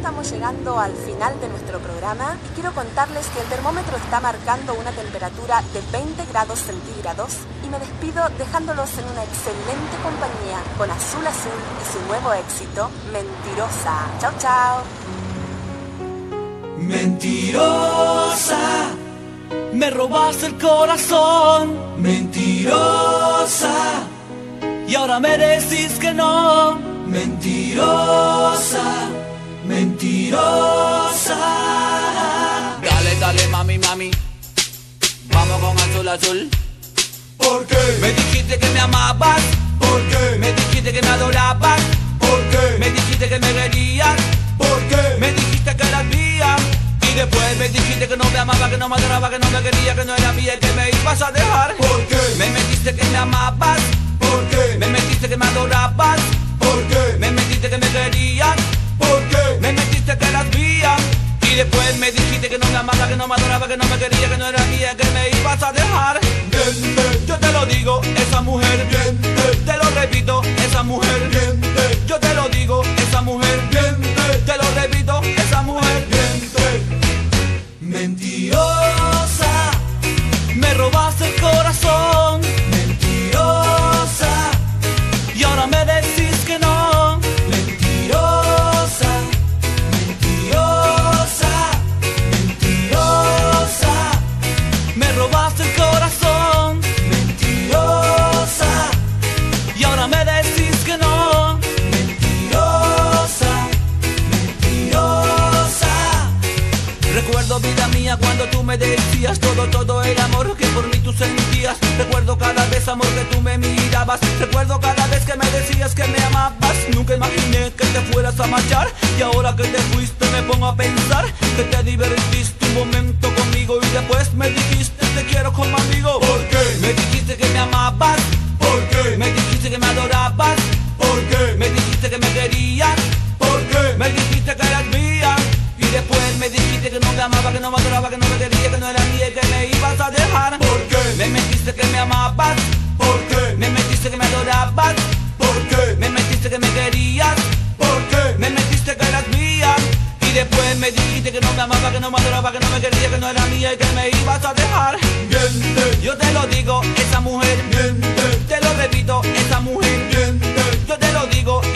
estamos llegando al final de nuestro programa y quiero contarles que el termómetro está marcando una temperatura de 20 grados centígrados y me despido dejándolos en una excelente compañía con Azul Azul y su nuevo éxito, Mentirosa. Chao, chao. Mentirosa, me robaste el corazón. Mentirosa, y ahora me decís que no. Mentirosa, mentirosa. Dale, dale, mami, mami, vamos con Azul Azul. ¿Por qué? Me dijiste que me amabas. ¿Por qué? Me dijiste que me adorabas. ¿Por qué? Me dijiste que me querías. ¿Por qué? Me dijiste que eras mía. Y después me dijiste que no me amaba, que no me adoraba, que no me quería, que no era mía y que me ibas a dejar. ¿Por qué? Me metiste que me amabas. ¿Por qué? Me metiste que me adorabas. ¿Por qué? Me metiste que me querías. ¿Por qué? Me metiste que eras mía. Y después me dijiste que no me amaba, que no me adoraba, que no me quería, que no era mía, que me ibas a dejar. Miente, Yo te lo digo, esa mujer. miente, Te lo repito, esa mujer. miente, Yo te lo digo, esa mujer. miente, Te lo repito, esa mujer. miente. Mentirosa, Me robaste el corazón. mentirosa, Y ahora me decís que no. mentirosa, mentirosa, mentirosa, Me robaste el corazón. mentirosa, Y ahora me decís que no. mentirosa, mentirosa. Recuerdo, vida mía, cuando tú me decías todo el amor que por mí tú sentías. Recuerdo cada vez, amor, que tú me mirabas. Recuerdo cada vez que me decías que me amabas. Nunca imaginé que te fueras a marchar. Y ahora que te fuiste me pongo a pensar que te divertiste un momento conmigo. Y después me dijiste te quiero como amigo. ¿Por qué? Me dijiste que me amabas. ¿Por qué? Me dijiste que me adorabas. ¿Por qué? Me dijiste que me querías. ¿Por qué? Me dijiste que eras mía. Y después me dijiste que no me amaba, que no me adoraba, que no me quería, que no era mía y que me ibas a dejar. ¿Por qué? Me metiste que me amabas. ¿Por qué? Me metiste que me adorabas. ¿Por qué? Me metiste que me querías. ¿Por qué? Me metiste que eras mía. Y después me dijiste que no me amaba, que no me adoraba, que no me quería, que no era mía y que me ibas a dejar. Miente, Yo te lo digo, esa mujer. miente, Te lo repito, esa mujer. miente, Yo te lo digo,